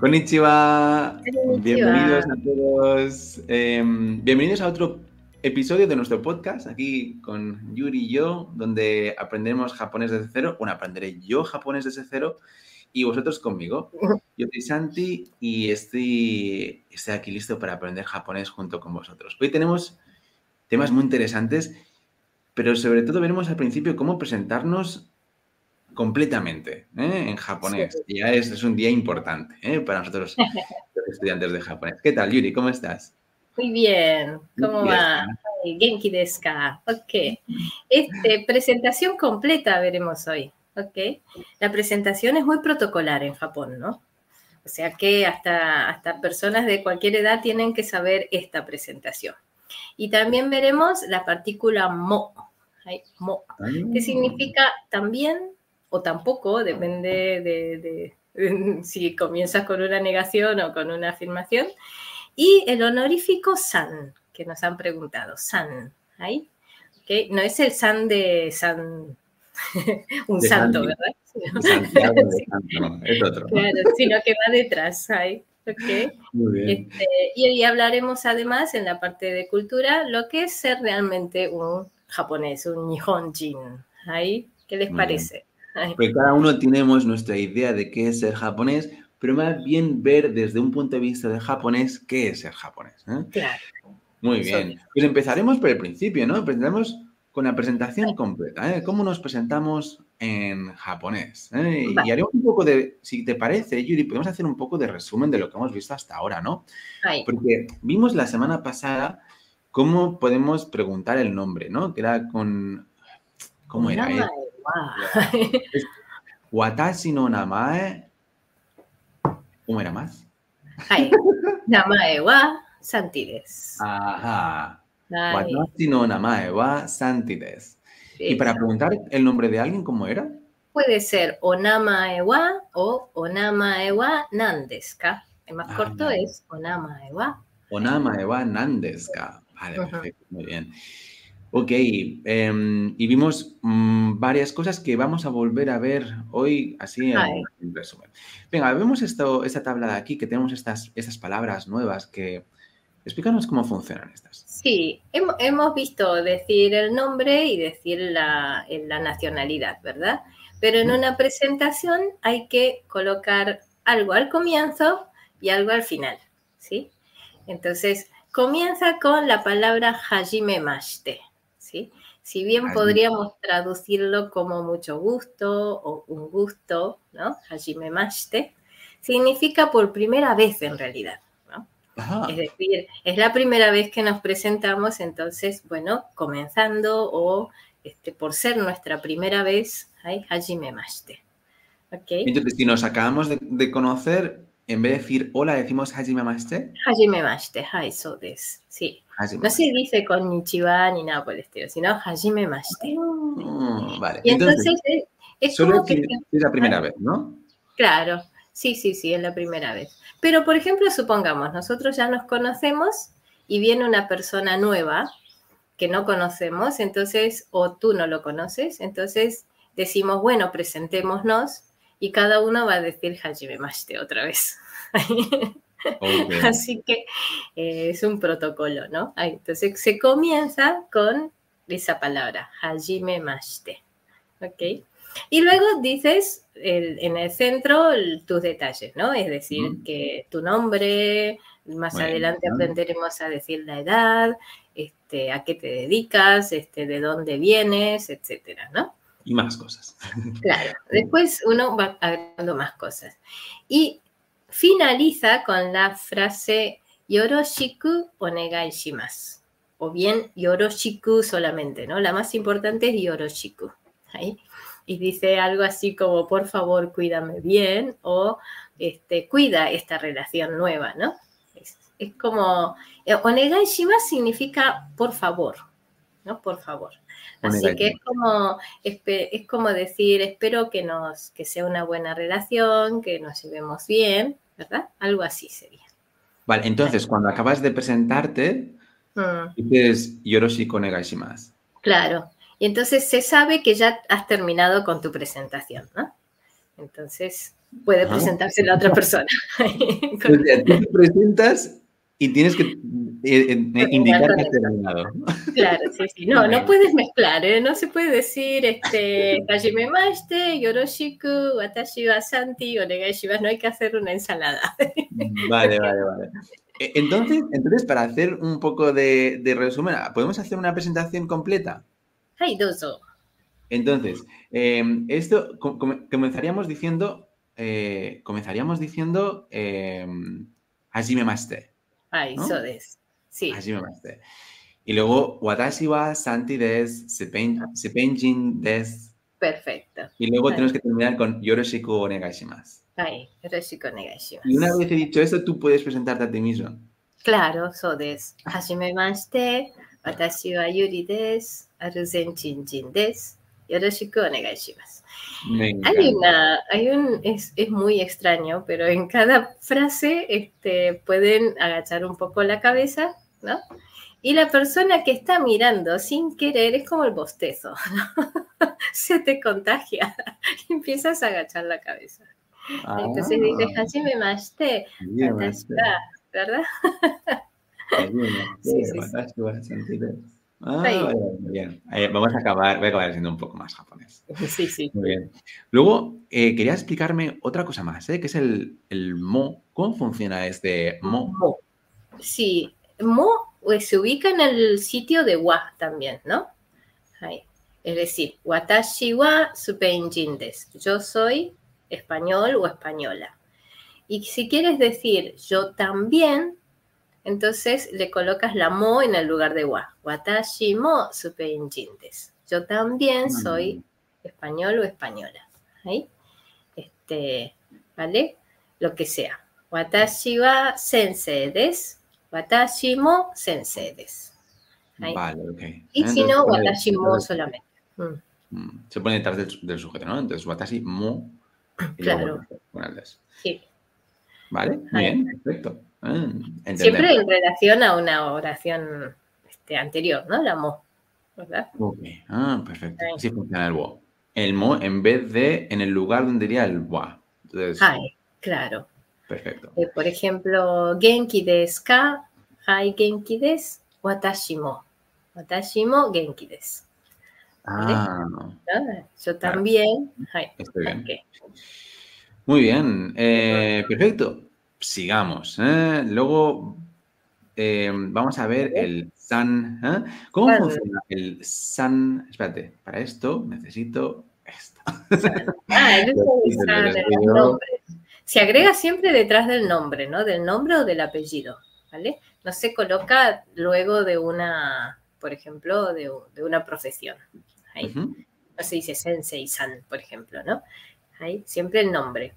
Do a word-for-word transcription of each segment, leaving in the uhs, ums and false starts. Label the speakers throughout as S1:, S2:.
S1: Konnichiwa,
S2: Konnichiwa.
S1: bienvenidos a todos, eh, bienvenidos a otro episodio de nuestro podcast, aquí con Yuri y yo, donde aprenderemos japonés desde cero, bueno, aprenderé yo japonés desde cero y vosotros conmigo. Yo soy Santi y estoy, estoy aquí listo para aprender japonés junto con vosotros. Hoy tenemos temas muy interesantes, pero sobre todo veremos al principio cómo presentarnos completamente ¿eh? en japonés.
S2: Sí.
S1: Ya es, es un día importante ¿eh? para nosotros los estudiantes de japonés. ¿Qué tal, Yuri? ¿Cómo estás?
S2: Muy bien. ¿Cómo
S1: Yes.
S2: va? Ay, Genki desu ka. Ok. Este, presentación completa veremos hoy. Ok. La presentación es muy protocolar en Japón, ¿no? O sea que hasta, hasta personas de cualquier edad tienen que saber esta presentación. Y también veremos la partícula mo. Ay, mo. Que significa también o tampoco, depende de, de, de si comienzas con una negación o con una afirmación. Y el honorífico san, que nos han preguntado, san, ¿ahí? ¿Okay? No es el san de san, un
S1: De
S2: santo,
S1: Santi.
S2: ¿verdad? Sino,
S1: Santiago de
S2: sí,
S1: Santo, no, es otro.
S2: claro, sino que va detrás, ¿ahí? ¿Okay?
S1: Muy bien.
S2: Este, y hoy hablaremos además en la parte de cultura lo que es ser realmente un japonés, un nihonjin, ¿ahí? ¿Qué les
S1: Muy
S2: parece? Ahí.
S1: Porque cada uno tenemos nuestra idea de qué es ser japonés, pero más bien ver desde un punto de vista de japonés qué es ser japonés. ¿eh?
S2: Claro.
S1: Muy
S2: Eso
S1: bien.
S2: es.
S1: Pues empezaremos por el principio, ¿no? Empezaremos con la presentación completa. ¿eh? ¿Cómo nos presentamos en japonés? ¿eh? Y
S2: Vale.
S1: haremos un poco de, si te parece, Yuri, podemos hacer un poco de resumen de lo que hemos visto hasta ahora, ¿no?
S2: Ahí.
S1: Porque vimos la semana pasada cómo podemos preguntar el nombre, ¿no? Que era con... ¿Cómo era?
S2: Namae
S1: Eh,
S2: wa.
S1: es Watashi no namae. ¿Cómo era más?
S2: Hai. Namae wa Santi desu.
S1: Ajá.
S2: Hai.
S1: Watashi no namae wa Santi desu. Y para
S2: Eso.
S1: preguntar el nombre de alguien, ¿cómo era?
S2: Puede ser onamae wa o onamae wa nan desu ka. El más
S1: Ah,
S2: corto es onamae wa.
S1: Onamae wa nan desu ka. Vale,
S2: Ujú.
S1: perfecto, muy bien. Ok, eh, y vimos mmm, varias cosas que vamos a volver a ver hoy, así
S2: Hai.
S1: en, en resumen. Venga, vemos esto, esta tabla de aquí, que tenemos estas, estas palabras nuevas que... Explícanos cómo funcionan estas.
S2: Sí, hem- hemos visto decir el nombre y decir la, la nacionalidad, ¿verdad? Pero en
S1: ¿Mm?
S2: una presentación hay que colocar algo al comienzo y algo al final, ¿sí? Entonces, comienza con la palabra hajimemashite, ¿sí? Si bien
S1: Hajime.
S2: podríamos traducirlo como mucho gusto o un gusto, ¿no? Hajimemashite, significa por primera vez en realidad, ¿no?
S1: Ajá.
S2: Es decir, es la primera vez que nos presentamos, entonces, bueno, comenzando o este, por ser nuestra primera vez, ¿hay? hajimemashite. ¿Okay?
S1: Entonces, si nos acabamos de, de conocer, en vez de decir hola, decimos hajimemashite.
S2: Hajimemashite, hai, so desu. Sí. No se
S1: Hajimemashite.
S2: dice konnichiwa ni nada por el estilo, sino hajimemashite.
S1: Oh, vale.
S2: Y
S1: Entonces,
S2: entonces es, es
S1: solo
S2: como
S1: si
S2: que...
S1: es la primera vez, ¿no?
S2: Claro, sí, sí, sí, es la primera vez. Pero, por ejemplo, supongamos, nosotros ya nos conocemos y viene una persona nueva que no conocemos, entonces, o tú no lo conoces, entonces decimos, bueno, presentémonos y cada uno va a decir hajimemashite otra vez.
S1: Okay.
S2: Así que eh, es un protocolo, ¿no? Entonces se comienza con esa palabra, hajimemashite, ¿ok? Y luego dices el, en el centro el, tus detalles, ¿no? Es decir,
S1: Mm.
S2: que tu nombre, más
S1: Muy
S2: adelante
S1: bien.
S2: aprenderemos a decir la edad, este, a qué te dedicas, este, de dónde vienes, etcétera, ¿no?
S1: Y más cosas.
S2: Claro, después uno va agregando más cosas. Y finaliza con la frase yoroshiku onegai shimasu. O bien yoroshiku solamente, ¿no? La más importante es yoroshiku. ¿Ahí? Y dice algo así como, por favor, cuídame bien, o este, cuida esta relación nueva, ¿no? Es, es como, eh, onegai shimasu significa por favor, ¿no? Por favor. Así que es como, es, es como decir, espero que, nos, que sea una buena relación, que nos llevemos bien, ¿verdad? Algo así sería.
S1: Vale, entonces, cuando acabas de presentarte,
S2: Mm.
S1: dices yoroshiku onegai shimasu.
S2: Claro. Y entonces se sabe que ya has terminado con tu presentación, ¿no? Entonces, puede
S1: Ajá.
S2: presentarse la otra persona.
S1: O sea, tú te presentas y tienes que eh, eh, indicar que has terminado.
S2: Claro, sí, sí. No, no puedes mezclar, ¿eh? No se puede decir, este, hajime mashite, yoroshiku, watashi wa santi, onegai shimasu. No hay que hacer una ensalada.
S1: Vale, vale, vale. E- Entonces, entonces, para hacer un poco de, de resumen, ¿podemos hacer una presentación completa?
S2: Hai, dozo.
S1: Entonces, eh, esto co- com- comenzaríamos diciendo, eh, comenzaríamos diciendo, eh, hajime mashite,
S2: Hai, so
S1: ¿no?
S2: desu. Sí,
S1: Hajime mashite. Y luego, watashi wa santi desu, sepen- sepenjin desu.
S2: perfecto.
S1: Y luego
S2: Hai,
S1: tenemos que terminar con yoroshiku onegai shimasu.
S2: hai, yoroshiku onegai
S1: Y una
S2: shimasu.
S1: vez he dicho eso, tú puedes presentarte a ti mismo.
S2: Claro, so desu. Hajime mashite, watashi wa Yuri desu, Aruzen Chinjin desu, yoroshiku onegai shimasu.
S1: Me
S2: Hay
S1: encanta.
S2: una, hay un, es, es muy extraño, pero en cada frase este, pueden agachar un poco la cabeza, ¿no? Y la persona que está mirando sin querer es como el bostezo, ¿no? Se te contagia y empiezas a agachar la cabeza.
S1: Ah,
S2: Entonces dices, hajime mashite,
S1: hajime
S2: watashi
S1: mashite.
S2: wa, ¿verdad?
S1: Hajime
S2: Sí,
S1: mashite,
S2: sí, sí.
S1: watashi wa santi desu. Ah,
S2: Ahí.
S1: vale, vale, bien. Eh, vamos a acabar, voy a acabar siendo un poco más japonés.
S2: Sí, sí.
S1: Muy bien. Luego, eh, quería explicarme otra cosa más, ¿eh? Que es el, el mo. ¿Cómo funciona este mo?
S2: Mo. Sí, mo pues, se ubica en el sitio de wa también, ¿no? Ahí. Es decir, watashi wa supenjin desu. Yo soy español o española. Y si quieres decir yo también, entonces le colocas la mo en el lugar de wa. Watashi mo supenjin desu. Yo también soy español o española. Ahí. Este, ¿vale? Lo que sea. Watashi wa sensei desu. Watashi mo sensei desu. Ahí.
S1: Vale, ok.
S2: Y si
S1: Entonces,
S2: no,
S1: se pone-
S2: watashi mo solamente. Mm,
S1: Mm, se pone detrás del, del sujeto, ¿no? Entonces, watashi mo y luego
S2: claro,
S1: con el des.
S2: sí.
S1: Vale, muy
S2: Ahí.
S1: bien, perfecto. Ah,
S2: Siempre
S1: entendemos.
S2: en relación a una oración este, anterior, ¿no? La mo, ¿verdad?
S1: Ok, ah, perfecto.
S2: Ahí.
S1: Así funciona el wo. El mo en vez de en el lugar donde iría el wa. Entonces,
S2: Hai, claro.
S1: perfecto.
S2: Eh, por ejemplo, genki desu ka? Hai, genki desu. Watashi mo. Watashi mo genki desu. ¿Vale?
S1: Ah,
S2: ¿No? Yo
S1: claro,
S2: también. Hai.
S1: estoy bien.
S2: Ok.
S1: Muy bien, eh, perfecto. Sigamos. ¿eh? Luego eh, vamos a ver el san. ¿eh? ¿Cómo
S2: San,
S1: funciona el san? Espérate, para esto necesito esto.
S2: san. Ah, el
S1: Los
S2: uso de
S1: títulos
S2: san
S1: los
S2: en
S1: doy
S2: los
S1: yo.
S2: nombres. Se agrega siempre detrás del nombre, ¿no? Del nombre o del apellido, ¿vale? No se coloca luego de una, por ejemplo, de, de una profesión. Ahí.
S1: Ujú.
S2: No se dice sensei-san, por ejemplo, ¿no? Ahí, siempre el nombre.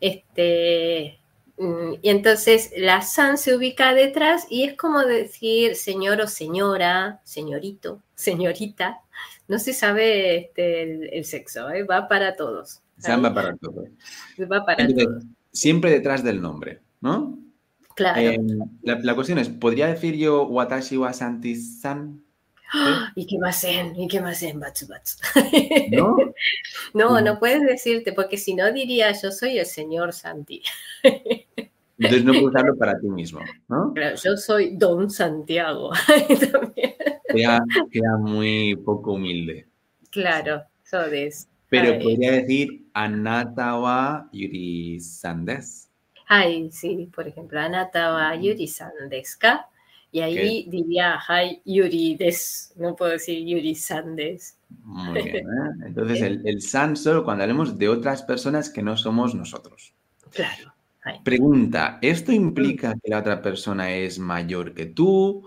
S2: Este, mm, y entonces la san se ubica detrás y es como decir señor o señora, señorito, señorita. No se sabe este, el, el sexo, ¿eh? Va para todos.
S1: San va
S2: Ahí,
S1: para todo.
S2: va para
S1: Entonces,
S2: todos.
S1: siempre detrás del nombre, ¿no?
S2: Claro.
S1: Eh, la, la cuestión es, ¿podría decir yo Watashi wa Santi-san? ¿Sí?
S2: ¿Y qué más en? ¿Y qué más en? Batsu, batsu.
S1: ¿No?
S2: No, no puedes decirte, porque si no diría yo soy el señor Santi.
S1: Entonces no puedo usarlo para ti mismo, ¿no?
S2: Claro, yo soy Don Santiago. También.
S1: Queda, queda muy poco humilde.
S2: Claro, so des.
S1: Pero
S2: Ay,
S1: podría decir Anata wa Yuri-san desu.
S2: ay, sí, por ejemplo, Anata wa Yuri-san desu ka? Y ahí diría, hi, Yuri des. No puedo decir Yuri-san desu.
S1: Muy bien, ¿eh? Entonces el, el san solo cuando hablemos de otras personas que no somos nosotros.
S2: Claro. Ay.
S1: Pregunta, ¿esto
S2: Mm.
S1: implica que la otra persona es mayor que tú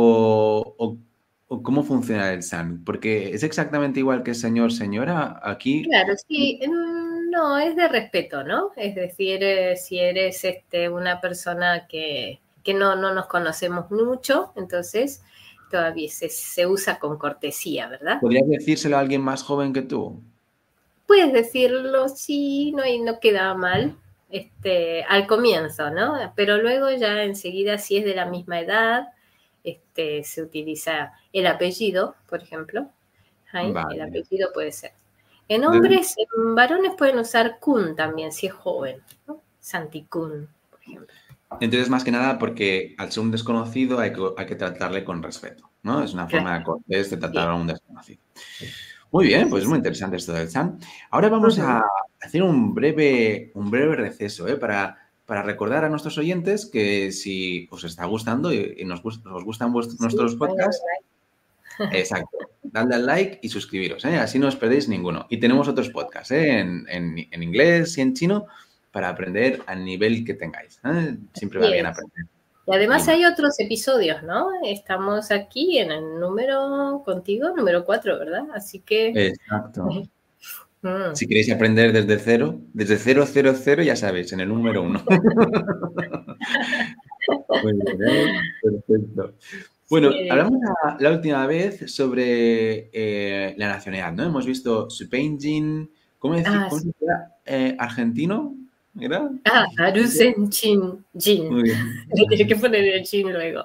S1: o, o- o cómo funciona el san? Porque es exactamente igual que señor, señora, aquí.
S2: Claro, sí, mm, no, es de respeto, ¿no? Es decir, eh, si eres este, una persona que, que no, no nos conocemos mucho, entonces todavía se, se usa con cortesía, ¿verdad?
S1: ¿Podrías decírselo a alguien más joven que tú?
S2: Puedes decirlo, sí, no, y no queda mal, este, al comienzo, ¿no? Pero luego ya enseguida, si es de la misma edad, este, se utiliza el apellido, por ejemplo. Ahí, el
S1: Vale.
S2: apellido puede ser. En hombres, en varones pueden usar kun también, si es joven, ¿no? Santi-kun, por ejemplo.
S1: Entonces, más que nada, porque al ser un desconocido hay que, hay que tratarle con respeto, ¿no? Es una forma
S2: Claro.
S1: de cortés de tratar
S2: Bien.
S1: a un desconocido. Muy bien, pues
S2: Sí,
S1: muy
S2: sí.
S1: interesante esto del san. Ahora vamos
S2: Ujú.
S1: a hacer un breve, un breve receso, ¿eh? Para, para recordar a nuestros oyentes que si os está gustando y, y nos, gust- os gustan vuest-
S2: Sí,
S1: nuestros
S2: pongan
S1: podcasts,
S2: like.
S1: exacto, dadle al like y suscribiros, ¿eh? Así no os perdéis ninguno. Y tenemos otros podcasts, ¿eh? En, en- en inglés y en chino para aprender al nivel que tengáis, ¿eh? Siempre va
S2: Así
S1: bien
S2: es.
S1: aprender.
S2: Y además
S1: Y-
S2: hay otros episodios, ¿no? Estamos aquí en el número contigo, número cuatro, ¿verdad? Así que...
S1: Exacto.
S2: Mm.
S1: Si queréis aprender desde cero, desde cero, cero, cero, ya sabéis, en el número uno. Muy bien, ¿eh? Perfecto. Bueno,
S2: Sí.
S1: hablamos la, la última vez sobre eh, la nacionalidad, ¿no? Hemos visto Supainjin, ¿cómo, decir,
S2: Ah,
S1: cómo
S2: sí.
S1: se llama? Eh, ¿argentino? ¿Era?
S2: Ah, Arusen Chin, Jin.
S1: Muy bien.
S2: Le tiene que poner el Jin luego.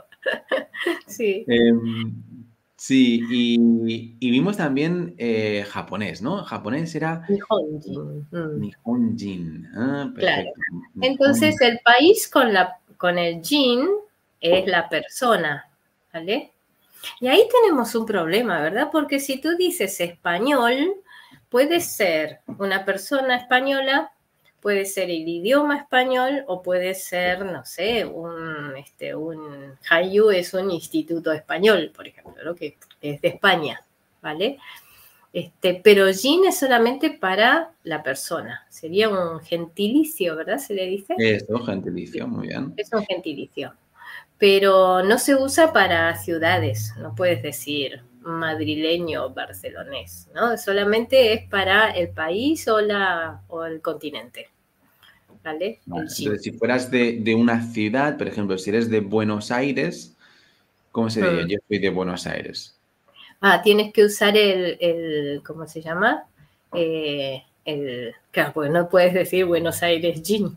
S2: Sí.
S1: Em, sí, y, y vimos también eh, japonés, ¿no? Japonés era
S2: Nihonjin. Mm,
S1: Nihonjin. Ah,
S2: claro.
S1: perfecto. Nihon.
S2: Entonces, el país con, la, con el Jin es la persona, ¿vale? Y ahí tenemos un problema, ¿verdad? Porque si tú dices español, puede ser una persona española, puede ser el idioma español o puede ser, no sé, un, este, un Hayu es un instituto español, por ejemplo, ¿no? Que es de España, ¿vale? Este, pero Jin es solamente para la persona, sería un gentilicio, ¿verdad? ¿Se le dice?
S1: Eso, gentilicio, muy bien.
S2: Es un gentilicio, pero no se usa para ciudades, no puedes decir madrileño o barcelonés, ¿no? Solamente es para el país o, la, o el continente, ¿vale?
S1: Vale,
S2: El Jin.
S1: entonces, si fueras de, de una ciudad, por ejemplo, si eres de Buenos Aires, ¿cómo se diría?
S2: Hmm.
S1: Yo soy de Buenos Aires.
S2: Ah, tienes que usar el, el ¿cómo se llama? Eh, el, claro, pues no puedes decir Buenos Aires Jin.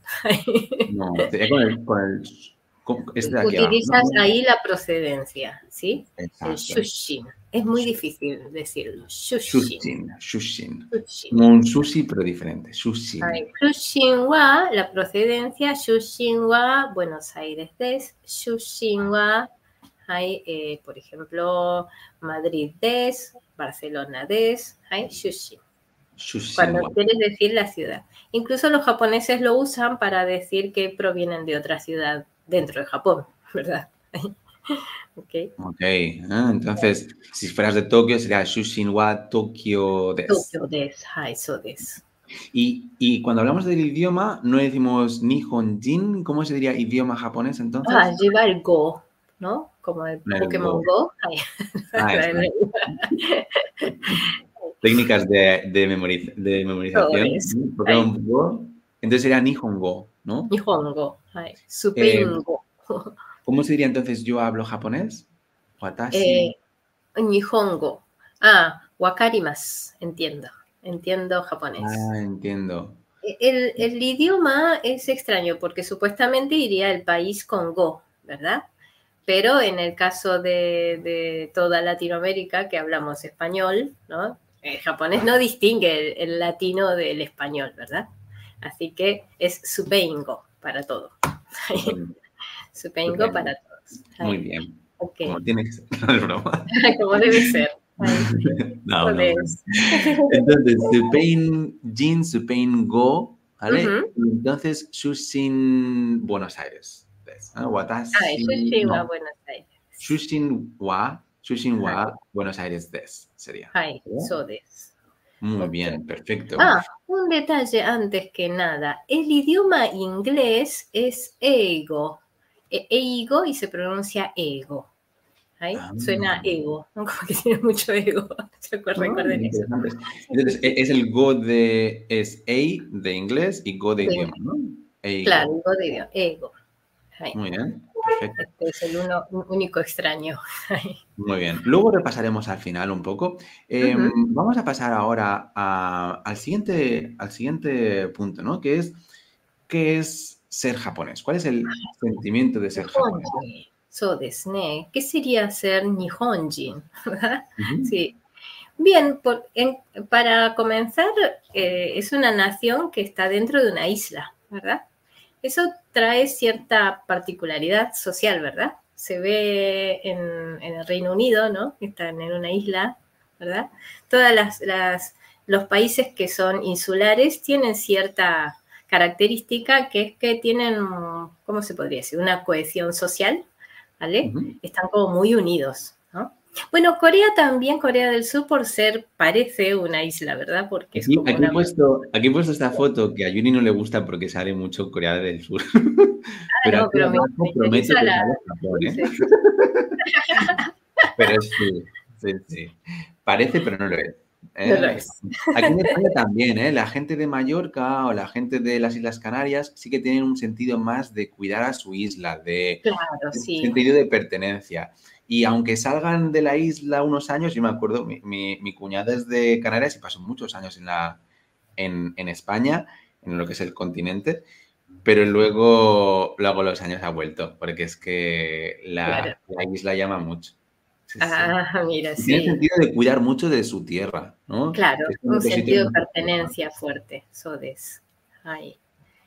S1: No, sería con el, con el con este de aquí abajo, ¿no?
S2: Utilizas ahí la procedencia, ¿sí? El
S1: Exacto.
S2: shushin. Es muy difícil decirlo. Shushin.
S1: Shushin, shushin.
S2: Shushin.
S1: Como un sushi, pero diferente. Shushin.
S2: Hay Shushin wa, la procedencia, Shushin wa, Buenos Aires des, Shushin wa, hay, eh, por ejemplo, Madrid des, Barcelona des, hay Shushin.
S1: Shushin.
S2: Cuando
S1: Wow.
S2: quieres decir la ciudad. Incluso los japoneses lo usan para decir que provienen de otra ciudad dentro de Japón, ¿verdad? Okay.
S1: Ok. Ah, entonces, si fueras de Tokio, sería Shushin wa Tokyo des.
S2: Tokyo des, hay, so des.
S1: Y, y cuando hablamos del idioma, no decimos Nihonjin, ¿cómo se diría idioma japonés
S2: Ah,
S1: entonces?
S2: lleva el Go, ¿no? Como el
S1: El
S2: Pokémon
S1: Go.
S2: Go. Ay,
S1: Ah, exacto. Técnicas de, de, memoriz- de
S2: todo
S1: memorización.
S2: eso. Ay,
S1: Pokémon Go. Entonces sería Nihongo, ¿no?
S2: Nihongo, ay,
S1: Eh,
S2: Supaingo.
S1: ¿Cómo se diría entonces yo hablo japonés? Watashi.
S2: Eh, Nihongo. Ah, wakarimasu. Entiendo. Entiendo japonés.
S1: Ah, entiendo.
S2: El, el idioma es extraño porque supuestamente iría el país con Go, ¿verdad? Pero en el caso de, de toda Latinoamérica, que hablamos español, ¿no? El japonés no distingue el, el latino del español, ¿verdad? Así que es Supaingo para todo.
S1: Supongo.
S2: Supaingo
S1: Supongo.
S2: para todos.
S1: Muy
S2: Ay,
S1: bien.
S2: ok.
S1: Como tiene que ser. No es broma.
S2: Como debe ser. Ay,
S1: No, no es broma.
S2: entonces,
S1: Entonces, Supain Jin, Supain Go, ¿vale?
S2: ujú.
S1: Y entonces, Shushin Buenos Aires. ¿Ves? ¿Ah?
S2: Ay, yo
S1: Watashi.
S2: llego a
S1: No.
S2: Buenos Aires.
S1: Shushin wa, Shushin
S2: Ay,
S1: wa, Buenos Aires des sería.
S2: ay,
S1: ¿Verdad?
S2: so des.
S1: Muy
S2: Ok.
S1: bien, perfecto.
S2: Ah, un detalle antes que nada. El idioma inglés es eigo. E- Eigo y se pronuncia ego. ¿Ahí?
S1: Ah,
S2: Suena ego, ¿no? Como que tiene mucho ego. ¿Se acuerdan?
S1: ah,
S2: Recuerden eso.
S1: interesante.
S2: Sí,
S1: Entonces,
S2: sí.
S1: e- es el Go de, es A de inglés y Go de
S2: Sí,
S1: idioma, ¿no?
S2: claro,
S1: Eigo.
S2: ego de idioma. Ego. Ahí.
S1: Muy bien, perfecto.
S2: Este es el uno, único extraño. Ahí.
S1: Muy bien. Luego repasaremos al final un poco. Eh,
S2: Ujú.
S1: vamos a pasar ahora a- al siguiente, al siguiente punto, ¿no? Que es, ¿qué es ser japonés? ¿Cuál es el sentimiento de ser japonés?
S2: Nihonji. So desu ne. ¿Qué sería ser Nihonjin? ¿Verdad?
S1: Ujú.
S2: Sí. Bien, por, en, para comenzar, eh, es una nación que está dentro de una isla, ¿verdad? Eso trae cierta particularidad social, ¿verdad? Se ve en, en el Reino Unido, ¿no? Están en una isla, ¿verdad? Todas las, las los países que son insulares tienen cierta característica que es que tienen, ¿cómo se podría decir? Una cohesión social, ¿vale? Uh-huh. Están como muy unidos, ¿no? Bueno, Corea también, Corea del Sur, por ser, parece una isla, ¿verdad? Porque
S1: aquí,
S2: es como
S1: aquí,
S2: una...
S1: he puesto, aquí he puesto esta foto que a Yuri no le gusta porque sale mucho Corea del Sur.
S2: Ah,
S1: pero
S2: no, pero me, me
S1: prometo que
S2: la...
S1: sale Japón, ¿eh?
S2: Sí.
S1: Pero sí, sí, sí. Parece, pero no lo es. ¿eh?
S2: No lo es.
S1: Aquí en España también, ¿eh? La gente de Mallorca o la gente de las Islas Canarias sí que tienen un sentido más de cuidar a su isla, de,
S2: Claro,
S1: de
S2: sí.
S1: sentido de pertenencia. Y aunque salgan de la isla unos años, yo me acuerdo, mi, mi, mi cuñada es de Canarias y pasó muchos años en, la, en, en España, en lo que es el continente, pero luego, luego los años ha vuelto, porque es que la,
S2: Claro.
S1: la isla llama mucho. Sí,
S2: ah,
S1: sí.
S2: mira,
S1: Y
S2: sí.
S1: tiene sentido de cuidar mucho de su tierra, ¿no?
S2: Claro,
S1: es
S2: un sentido de pertenencia fuerte, eso es. Ahí.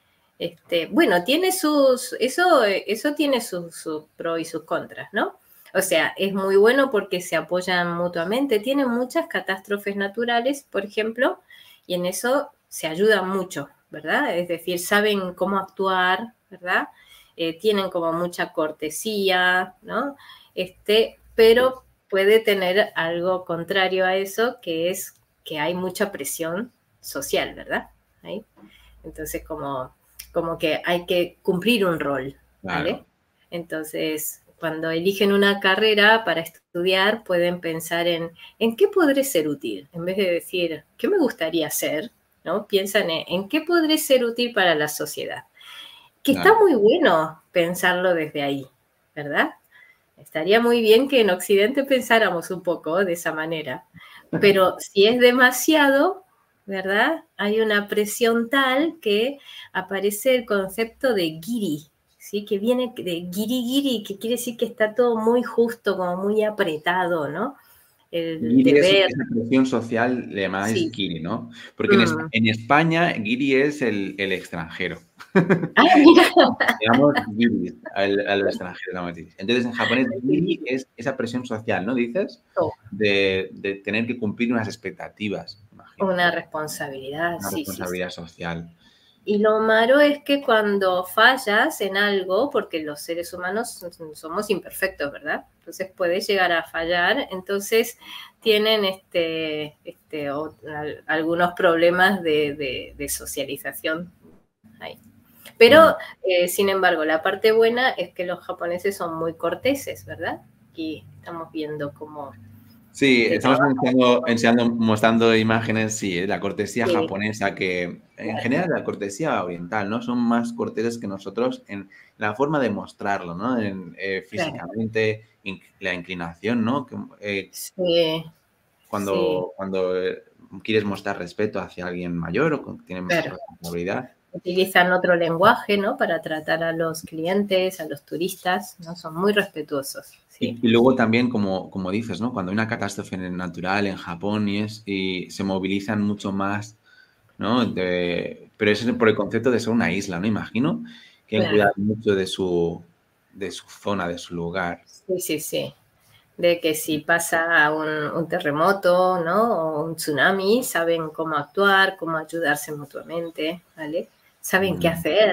S2: Este, bueno, tiene sus, eso, eso tiene sus, sus pros y sus contras, ¿no? O sea, es muy bueno porque se apoyan mutuamente, tienen muchas catástrofes naturales, por ejemplo, y en eso se ayudan mucho, ¿verdad? Es decir, saben cómo actuar, ¿verdad? Eh, tienen como mucha cortesía, ¿no? Este, pero puede tener algo contrario a eso, que es que hay mucha presión social, ¿verdad? ¿Ahí? Entonces, como como que hay que cumplir un rol, ¿vale? Claro. Entonces, cuando eligen una carrera para estudiar, pueden pensar en, ¿en qué podré ser útil? En vez de decir, ¿qué me gustaría hacer? ¿No? Piensan en, ¿en qué podré ser útil para la sociedad? Que claro. Está muy bueno pensarlo desde ahí, ¿verdad? Estaría muy bien que en Occidente pensáramos un poco de esa manera, pero si es demasiado, ¿verdad? Hay una presión tal que aparece el concepto de giri, ¿sí? Que viene de giri giri, que quiere decir que está todo muy justo, como muy apretado, ¿no? El
S1: Giri
S2: deber.
S1: Es esa presión social, le llamáis sí. Giri, ¿no? Porque mm. en, en, España, Giri es el, el extranjero.
S2: Ah, mira.
S1: Digamos Giri al, a los extranjeros. Entonces, en japonés, Giri es esa presión social, ¿no? Dices,
S2: oh.
S1: de, de tener que cumplir unas expectativas.
S2: Imagino. Una responsabilidad,
S1: Una
S2: sí,
S1: responsabilidad
S2: sí, sí.
S1: social.
S2: Y lo malo es que cuando fallas en algo, porque los seres humanos somos imperfectos, ¿verdad? Entonces puedes llegar a fallar, entonces tienen este, este, o, algunos problemas de, de, de socialización ahí. Pero, eh, sin embargo, la parte buena es que los japoneses son muy corteses, ¿verdad? Aquí estamos viendo cómo...
S1: Sí, estamos enseñando, enseñando, mostrando imágenes, sí, la cortesía sí. japonesa, que en claro. general la cortesía oriental, ¿no? Son más corteses que nosotros en la forma de mostrarlo, ¿no? En, eh, físicamente, claro. in, la inclinación, ¿no? Que, eh,
S2: sí.
S1: Cuando, sí. cuando eh, quieres mostrar respeto hacia alguien mayor o que tiene más claro. responsabilidad.
S2: Utilizan otro lenguaje, ¿no? Para tratar a los clientes, a los turistas, ¿no? Son muy respetuosos. Sí.
S1: Y, y luego también, como, como dices, ¿no? Cuando hay una catástrofe natural en Japón y, es, y se movilizan mucho más, ¿no? De, pero es por el concepto de ser una isla, ¿no? Imagino que claro. cuidar mucho de su, de su zona, de su lugar.
S2: Sí, sí, sí. De que si pasa un, un terremoto, ¿no? O un tsunami, saben cómo actuar, cómo ayudarse mutuamente, ¿vale? Saben mm. qué hacer.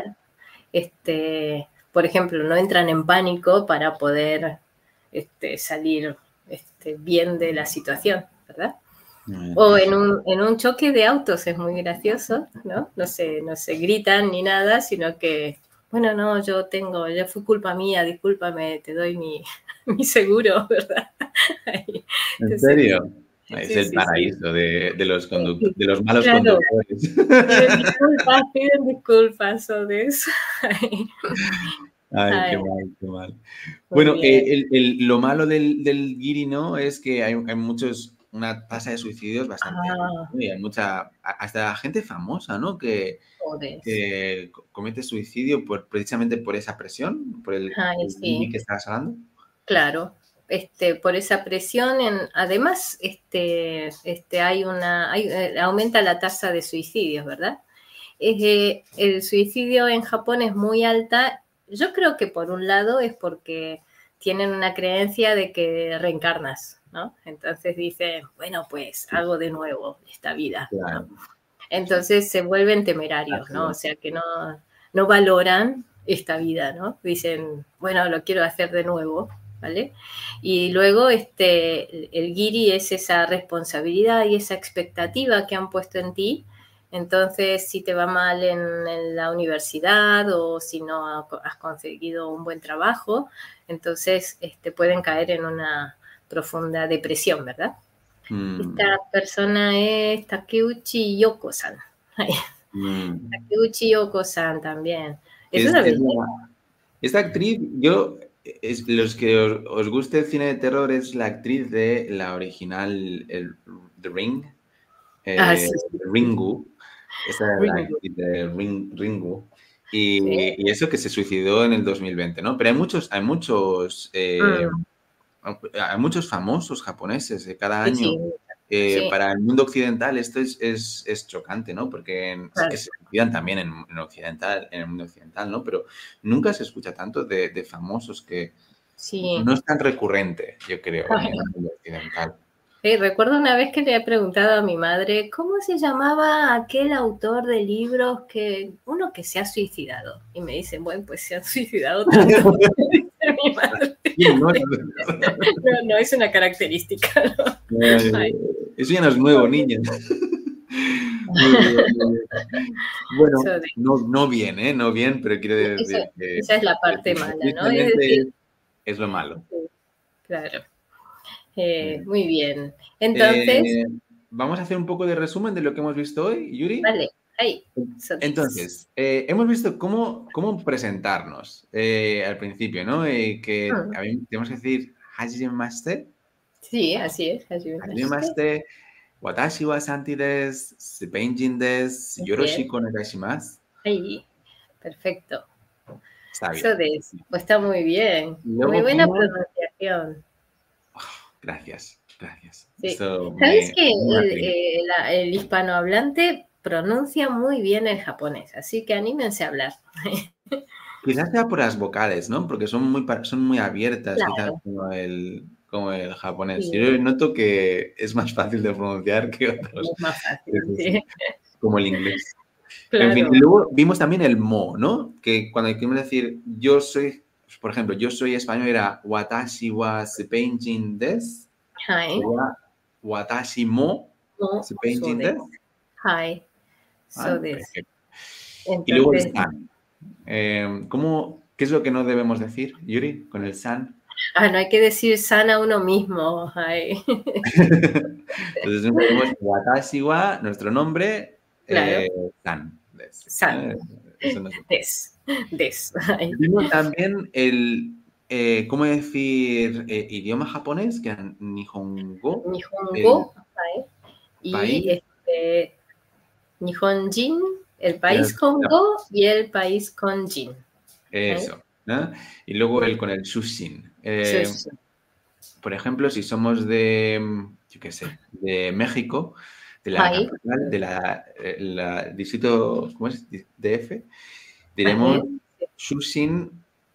S2: Este, por ejemplo, no entran en pánico para poder este, salir este, bien de la situación, ¿verdad? Mm. O en un, en un choque de autos es muy gracioso, ¿no? No se, no se gritan ni nada, sino que, bueno, no, yo tengo, ya fue culpa mía, discúlpame, te doy mi, mi seguro, ¿verdad?
S1: Ahí. ¿En Entonces, serio? Sí, es el sí, paraíso sí. De, de, los conduct- de los malos claro. conductores.
S2: Piden disculpas, piden disculpas sobre eso.
S1: Ay, Ay, qué mal, qué mal. Muy bueno, eh, el, el, lo malo del, del giri, ¿no? Es que hay, hay muchos, una tasa de suicidios bastante, ah. ¿no? Y hay mucha, hasta gente famosa, ¿no? Que, que comete suicidio por, precisamente por esa presión, por el,
S2: Ay,
S1: el
S2: sí.
S1: giri que estás hablando.
S2: Claro, este, por esa presión, en, además este, este, hay una, hay, eh, aumenta la tasa de suicidios, ¿verdad? Eh, el suicidio en Japón es muy alta. Yo creo que por un lado es porque tienen una creencia de que reencarnas, ¿no? Entonces dicen, bueno, pues hago de nuevo esta vida,
S1: Claro.
S2: ¿no? Entonces se vuelven temerarios, ¿no? O sea, que no, no valoran esta vida, ¿no? Dicen, bueno, lo quiero hacer de nuevo, ¿vale? Y luego este, el giri es esa responsabilidad y esa expectativa que han puesto en ti. Entonces, si te va mal en, en la universidad o si no has conseguido un buen trabajo, entonces este, pueden caer en una profunda depresión, ¿verdad?
S1: Mm.
S2: Esta persona es Takeuchi Yoko-san.
S1: Mm.
S2: Takeuchi Yoko-san también. Es,
S1: Es,
S2: una
S1: es
S2: belleza.
S1: la- esta actriz, yo, es, los que os, os guste el cine de terror, es la actriz de la original, el, The Ring, eh,
S2: Ah, sí, sí.
S1: Ringu. Esa es la
S2: Ringu.
S1: actriz de Ring, Ringu. Y,
S2: Sí.
S1: y eso que se suicidó en el dos mil veinte, ¿no? Pero hay muchos, hay muchos, eh,
S2: Mm.
S1: hay muchos famosos japoneses de cada
S2: Sí,
S1: año.
S2: sí.
S1: Eh,
S2: Sí.
S1: Para el mundo occidental esto es, es, es chocante, ¿no? Porque en- sí que
S2: Claro.
S1: se suicidan también en, en occidental, en el mundo occidental, ¿no? Pero nunca se escucha tanto de, de famosos que
S2: Sí.
S1: no es tan recurrente, yo creo, en el mundo occidental.
S2: Sí, recuerdo una vez que le he preguntado a mi madre cómo se llamaba aquel autor de libros que uno que se ha suicidado. Y me dicen, bueno, pues se han suicidado tanto. Mi madre.
S1: Sí, ¿no?
S2: No, no es una característica, ¿no?
S1: Eh,
S2: Ay.
S1: Eso ya no es nuevo, niña. Muy bien, muy bien. Bueno,
S2: Eso de-
S1: no, no bien, ¿eh? No bien, pero quiero
S2: Esa,
S1: decir que
S2: esa es la parte
S1: que
S2: mala, ¿no? Es
S1: tristemente
S2: decir,
S1: es, es lo malo.
S2: sí, claro. Eh, muy bien.
S1: Eh,
S2: Entonces,
S1: vamos a hacer un poco de resumen de lo que hemos visto hoy, Yuri.
S2: vale, ahí. So this.
S1: Entonces, eh, hemos visto cómo, cómo presentarnos eh, al principio, ¿no? Eh, que
S2: Mm.
S1: a mí tenemos que decir Hajimemashite,
S2: Sí, así es. Hajime mashite.
S1: Hajimemashite, Watashi wa Santi desu, Spenjin desu,
S2: Muy
S1: Yoroshiku onegaishimasu.
S2: Ahí, perfecto.
S1: Está
S2: So
S1: bien.
S2: this. Pues está muy bien.
S1: Luego
S2: Muy buena
S1: vimos-
S2: pronunciación.
S1: Gracias, gracias.
S2: Sí.
S1: Esto
S2: ¿Sabes
S1: me-
S2: que
S1: me
S2: el,
S1: alegra.
S2: eh, la- el hispanohablante pronuncia muy bien el japonés? Así que anímense a hablar.
S1: Quizás sea por las vocales, ¿no? Porque son muy, pa- son muy abiertas,
S2: Claro.
S1: quizás como el, como el japonés.
S2: Sí.
S1: Yo noto que es más fácil de pronunciar que otros,
S2: Es más fácil,
S1: Sí, sí,
S2: sí.
S1: como el inglés.
S2: Claro.
S1: En fin, y luego vimos también el mo, ¿no? Que cuando queremos decir yo soy, por ejemplo, yo soy español era watashi wa spenjin desu,
S2: Hi.
S1: sería watashi mo
S2: No,
S1: spenjin
S2: so
S1: desu.
S2: this. Hi.
S1: Ah,
S2: So this.
S1: perfecto. Y luego el
S2: Entonces,
S1: san. Eh, ¿cómo, ¿Qué es lo que no debemos decir, Yuri, con el san?
S2: ah, no hay que decir san a uno mismo. Hi.
S1: Entonces tenemos watashi wa, nuestro nombre,
S2: Claro.
S1: eh, san. desu.
S2: San.
S1: Eh, eso no se puede.
S2: Des. Des. Hi.
S1: Vimos también el, eh, ¿cómo decir? Eh, idioma japonés, que era Nihongo.
S2: Nihongo. Hi. Y
S1: país.
S2: este, Nihonjin, el país
S1: El-
S2: con go y el país con jin.
S1: Eso. ¿No? Y luego el con el shushin. Eh,
S2: Shushin.
S1: por ejemplo, si somos de, yo qué sé, de México, de la
S2: Ahí.
S1: capital, de la, eh, la distrito, ¿cómo es? D F, diremos
S2: Ajá.
S1: Shushin,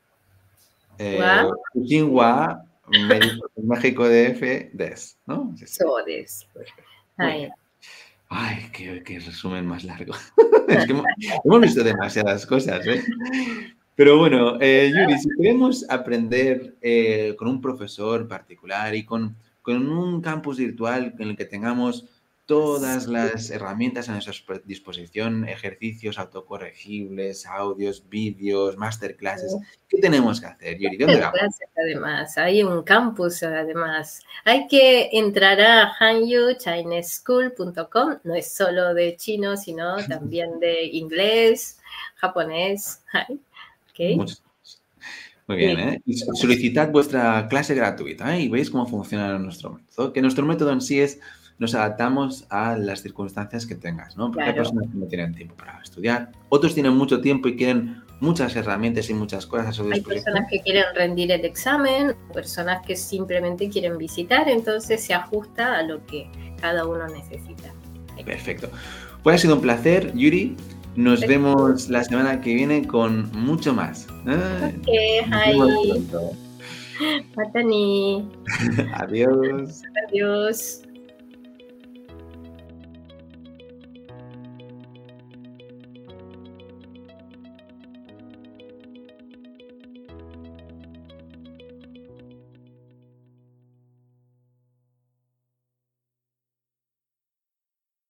S1: eh,
S2: Wa.
S1: Shushin wa México, México D F des, ¿no? Sí, sí.
S2: So des.
S1: Muy
S2: Hi.
S1: bien. Ay, qué, qué resumen más largo. Es que hemos, hemos visto demasiadas cosas, ¿eh? Pero bueno, eh, Yuri, si queremos aprender eh, con un profesor particular y con, con un campus virtual en el que tengamos todas las herramientas a nuestra disposición, ejercicios autocorregibles, audios, vídeos, masterclasses, ¿qué tenemos que hacer, Yuri? ¿Dónde vamos?
S2: Clases, además, hay un campus además. Hay que entrar a hanyu chinese school punto com, no es solo de chino, sino también de inglés, japonés. Okay.
S1: Muchos. Muy bien, ¿eh? Y solicitad vuestra clase gratuita, ¿eh? Y veis cómo funciona nuestro método. Que nuestro método en sí es, nos adaptamos a las circunstancias que tengas, ¿no? Porque
S2: Claro.
S1: hay personas que no tienen tiempo para estudiar, otros tienen mucho tiempo y quieren muchas herramientas y muchas cosas a su
S2: Hay
S1: disposición.
S2: personas que quieren rendir el examen, personas que simplemente quieren visitar, entonces se ajusta a lo que cada uno necesita.
S1: Perfecto. Pues ha sido un placer, Yuri. Nos
S2: Perfecto.
S1: vemos la semana que viene con mucho más. ¿eh?
S2: Ok,
S1: Nos vemos
S2: hi.
S1: pronto.
S2: Matani.
S1: Adiós.
S2: Adiós.